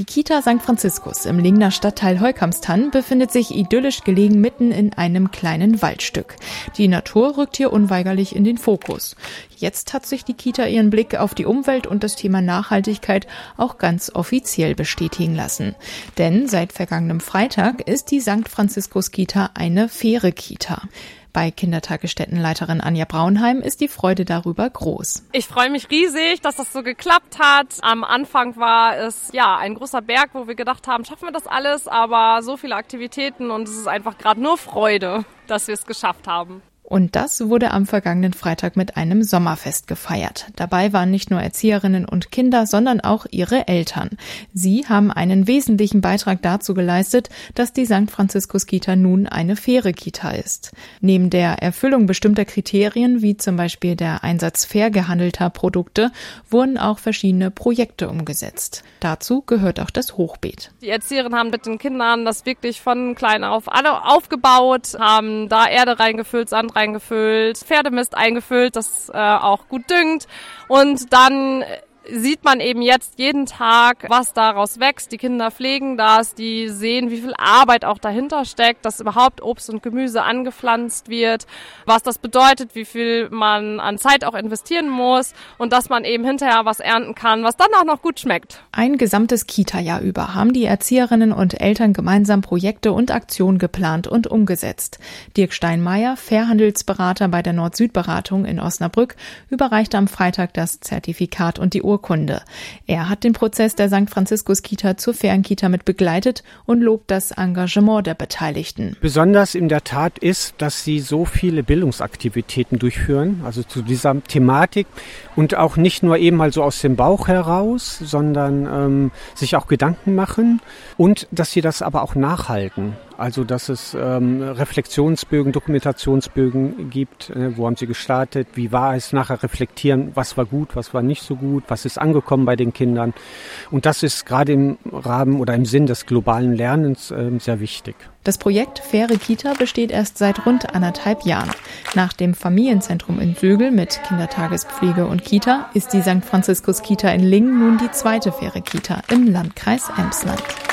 Die Kita St. Franziskus im Lingner Stadtteil Heukampstann befindet sich idyllisch gelegen mitten in einem kleinen Waldstück. Die Natur rückt hier unweigerlich in den Fokus. Jetzt hat sich die Kita ihren Blick auf die Umwelt und das Thema Nachhaltigkeit auch ganz offiziell bestätigen lassen. Denn seit vergangenem Freitag ist die St. Franziskus Kita eine faire Kita. Bei Kindertagesstättenleiterin Anja Braunheim ist die Freude darüber groß. Ich freue mich riesig, dass das so geklappt hat. Am Anfang war es ein großer Berg, wo wir gedacht haben, schaffen wir das alles, aber so viele Aktivitäten und es ist einfach gerade nur Freude, dass wir es geschafft haben. Und das wurde am vergangenen Freitag mit einem Sommerfest gefeiert. Dabei waren nicht nur Erzieherinnen und Kinder, sondern auch ihre Eltern. Sie haben einen wesentlichen Beitrag dazu geleistet, dass die St. Franziskus Kita nun eine faire Kita ist. Neben der Erfüllung bestimmter Kriterien, wie zum Beispiel der Einsatz fair gehandelter Produkte, wurden auch verschiedene Projekte umgesetzt. Dazu gehört auch das Hochbeet. Die Erzieherinnen haben mit den Kindern das wirklich von klein auf alle aufgebaut, haben da Erde reingefüllt, Sand reingefüllt, Pferdemist eingefüllt, das auch gut düngt. Und dann sieht man eben jetzt jeden Tag, was daraus wächst. Die Kinder pflegen das, die sehen, wie viel Arbeit auch dahinter steckt, dass überhaupt Obst und Gemüse angepflanzt wird, was das bedeutet, wie viel man an Zeit auch investieren muss und dass man eben hinterher was ernten kann, was dann auch noch gut schmeckt. Ein gesamtes Kita-Jahr über haben die Erzieherinnen und Eltern gemeinsam Projekte und Aktionen geplant und umgesetzt. Dirk Steinmeier, Fairhandelsberater bei der Nord-Süd-Beratung in Osnabrück, überreichte am Freitag das Zertifikat und die Urkunde. Er hat den Prozess der St. Franziskus Kita zur fairen Kita mit begleitet und lobt das Engagement der Beteiligten. Besonders in der Tat ist, dass sie so viele Bildungsaktivitäten durchführen, also zu dieser Thematik und auch nicht nur eben mal so aus dem Bauch heraus, sondern sich auch Gedanken machen und dass sie das aber auch nachhalten. Also dass es Reflexionsbögen, Dokumentationsbögen gibt, wo haben sie gestartet, wie war es, nachher reflektieren, was war gut, was war nicht so gut, was ist angekommen bei den Kindern. Und das ist gerade im Rahmen oder im Sinn des globalen Lernens sehr wichtig. Das Projekt Faire Kita besteht erst seit rund 1,5 Jahren. Nach dem Familienzentrum in Sögel mit Kindertagespflege und Kita ist die St. Franziskus Kita in Lingen nun die zweite faire Kita im Landkreis Emsland.